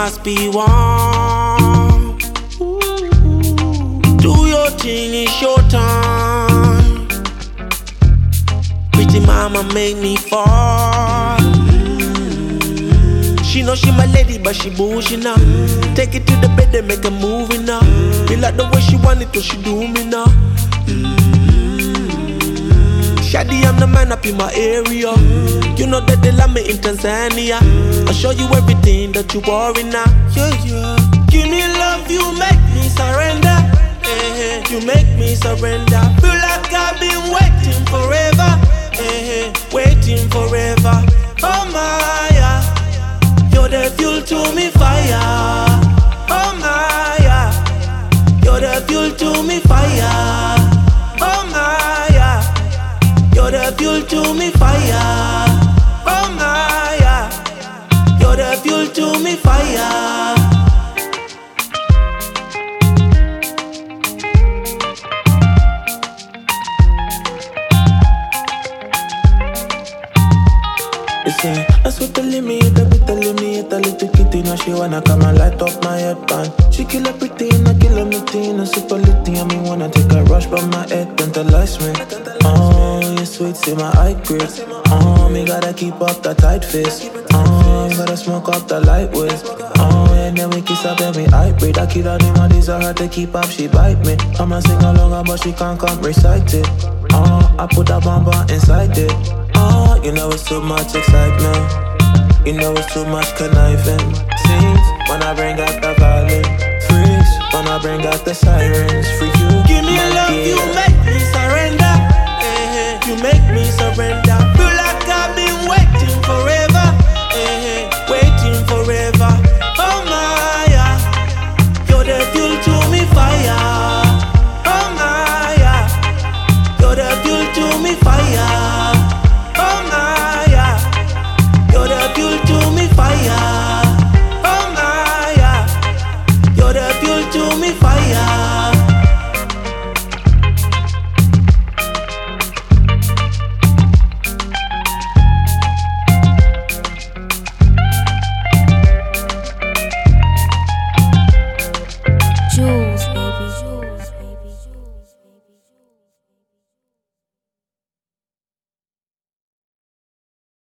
must be warm. Do your thing, it's your time. Pretty mama make me fall. She know she my lady, but she bullshit now. Take it to the bed and make a movie now. Me like the way she want it, so she do me now. Shady, I'm the man up in my area. You know that they love me in Tanzania. I'll show you everything that you worry now. Yeah, yeah. Give me love, you make me surrender. You make me surrender. Feel like I've been waiting forever. Waiting forever. Oh my, yeah. You're the fuel to me fire. Oh my, yeah. You're the fuel to me fire. Oh my, yeah. You're the fuel to me fire. Oh my, yeah. You're the fuel to me fire. That's what telling me, it be telling me, it a little kitty. Now she wanna come and light up my headband. She kill everything, I kill everything. I super litty, I mean wanna take a rush, but my head tantalize me. Oh, you sweet, see my eye grip. Oh, me gotta keep up the tight fist. Oh, gotta smoke up the light waves. Oh, and then we kiss up and we hybrid. I kill all the money, so hard to keep up, she bite me. I'ma sing along, but she can't come recite it. Oh, I put a bomb inside it. Oh, you know it's too much excitement. You know it's too much conniving. Scenes when I bring out the violin. Freaks when I bring out the sirens. For you, give me love, you